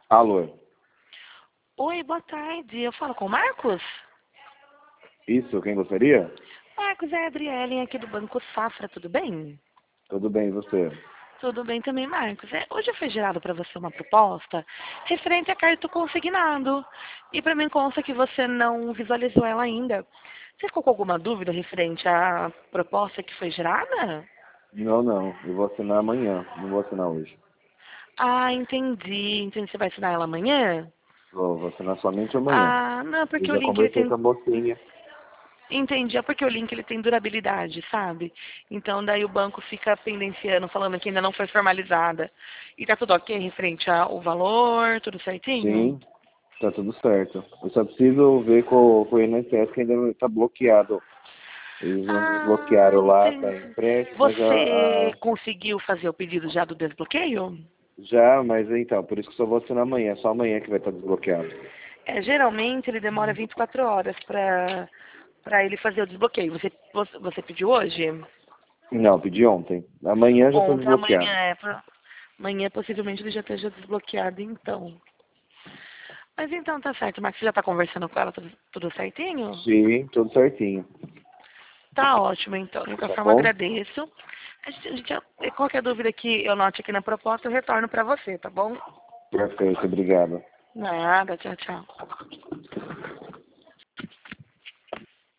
Alô? Oi, boa tarde. Eu falo com o Marcos? Isso, quem gostaria? Marcos, é a Adriele aqui do Banco Safra, tudo bem? Tudo bem, e você? Tudo bem também, Marcos. Hoje foi gerado para você uma proposta referente a cartão consignado. E para mim consta que você não visualizou ela ainda. Você ficou com alguma dúvida referente à proposta que foi gerada? Não. Eu vou assinar amanhã. Não vou assinar hoje. Ah, entendi. Entendi. Você vai assinar ela amanhã? Vou assinar somente amanhã. Ah, não, Eu porque o já link ele conversei com tem. a mocinha. Entendi, é porque o link ele tem durabilidade, sabe? Então daí o banco fica pendenciando, falando que ainda não foi formalizada. E tá tudo ok referente ao valor, tudo certinho? Sim, tá tudo certo. Eu só preciso ver com o INSS que ainda está bloqueado. Eles não Ah, desbloquearam lá, tá em entendi. empréstimo, mas Você conseguiu fazer o pedido já do desbloqueio? já, mas então, por isso que só vou assinar amanhã. Só amanhã que vai estar desbloqueado. Geralmente ele demora 24 horas para ele fazer o desbloqueio. Você pediu hoje? Não, pedi ontem. Amanhã já está Ontem, amanhã desbloqueado. amanhã possivelmente ele já esteja desbloqueado então. Mas então tá certo, Max, você já tá conversando com ela tudo certinho? Sim, tudo certinho. Tá ótimo, então. De qualquer Tá forma, bom? agradeço. Qualquer dúvida que eu note aqui na proposta, eu retorno pra você, tá bom? Perfeito, obrigado. Nada, tchau, tchau.